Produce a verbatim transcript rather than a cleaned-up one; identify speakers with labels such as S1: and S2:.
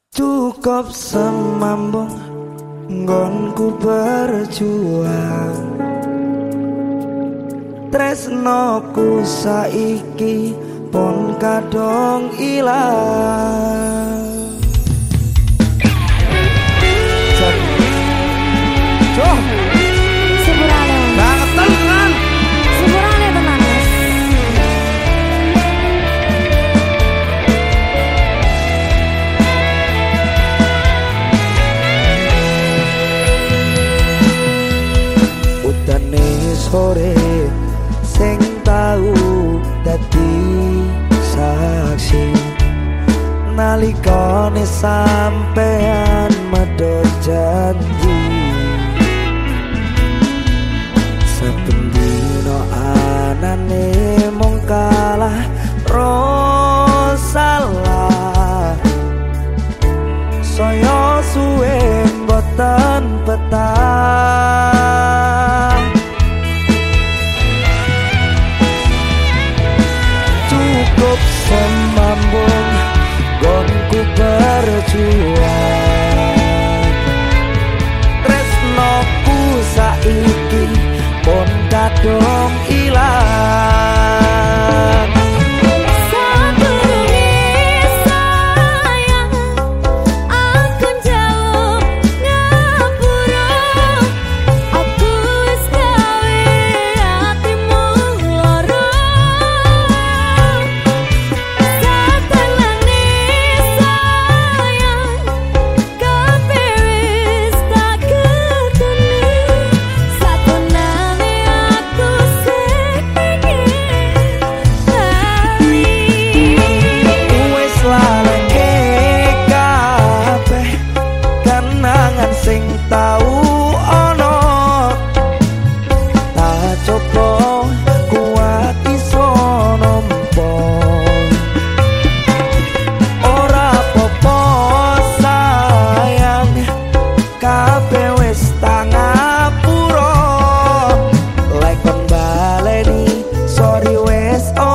S1: Cukup semambung nggonku berjuang, tresnoku saiki pun kadung ilang. Joh,
S2: Sepurane
S1: banget tenan.
S2: Sepurane tenan Mas.
S1: Udane sore sing tau dadi saksi nalikane sampean medhot janji. Saben dino anane mung kalah rosalah, saya suwe mboten betah. Cukup semambung gonku berjuang, tresnoku saiki pun kadung ilang. Sing tau ono tak coba kuat iso nampa, ora apa-apa sayang, kabeh wis tak ngapura. Lek kon baleni sorry wis